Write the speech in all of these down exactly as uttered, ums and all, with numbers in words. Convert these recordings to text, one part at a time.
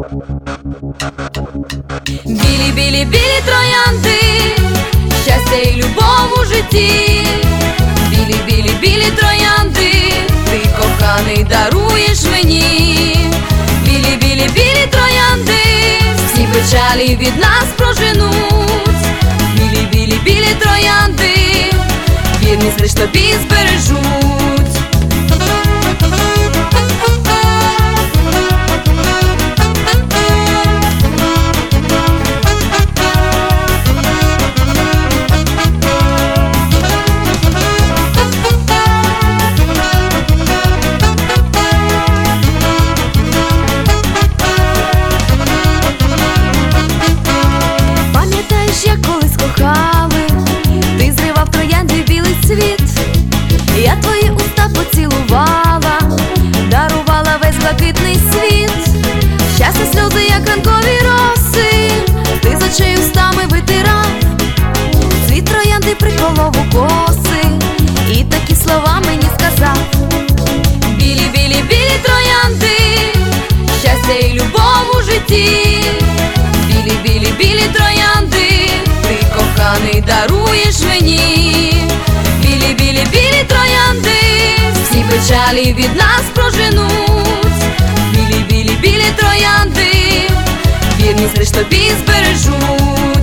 Білі, білі, білі троянди, щастя і любов у житті. Білі, білі, білі троянди, ти, коханий, даруєш мені. Білі, білі, білі троянди, всі печалі від нас проженуть. Білі, білі, білі троянди, вірність лиш тобі збережуть. Як колись кохали, ти зривав троянди в білий цвіт. Я твої уста поцілувала, дарувала весь блакитний світ. Щастя, сльози, як ранкові роси, ти з очей устами витирав. Цвіт троянди приколов у коси, і такі слова мені сказав. Білі, білі, білі троянди, щастя і любов у житті. Білі, білі, білі троянди, ти, коханий, даруєш мені. Білі, білі, білі троянди, всі печалі від нас проженуть. Білі, білі, білі троянди, вірність лиш тобі збережуть.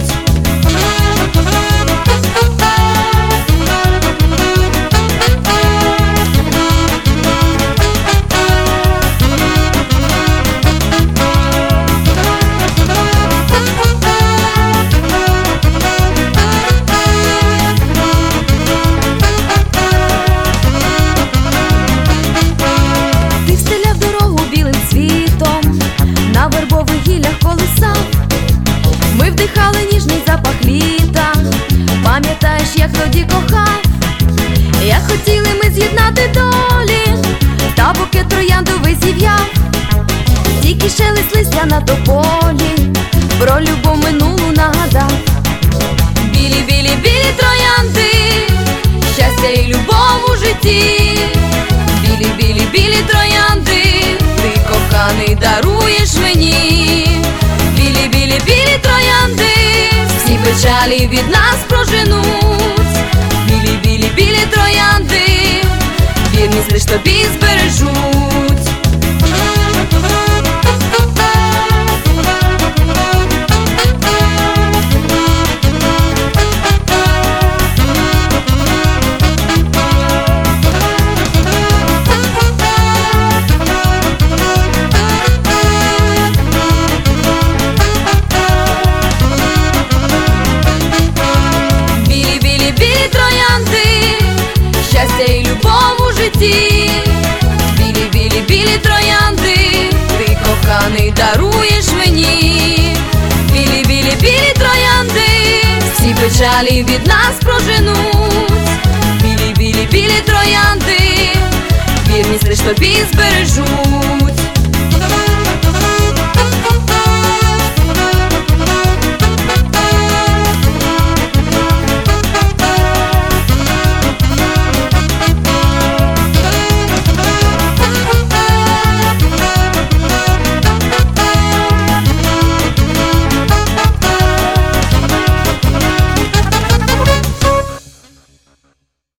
Ми вдихали ніжний запах літа. Пам'ятаєш, як тоді кохав? Як хотіли ми з'єднати долі, та букет трояндовий зів'яв. Тільки шелест листя на тополі про любов минулу нагадав. Білі, білі, білі троянди, щастя і любов у житті. Білі, білі, білі троянди, ти, коханий, даруєш мені. Білі, білі, білі троянди, всі печалі від нас проженуть. Білі, білі, білі троянди, вірність лиш тобі збережуть. Щастя і любов у житті. Білі, білі, білі троянди, ти, коханий, даруєш мені. Білі, білі, білі троянди, всі печалі від нас проженуть. Білі, білі, білі троянди, вірність лиш тобі збережуть.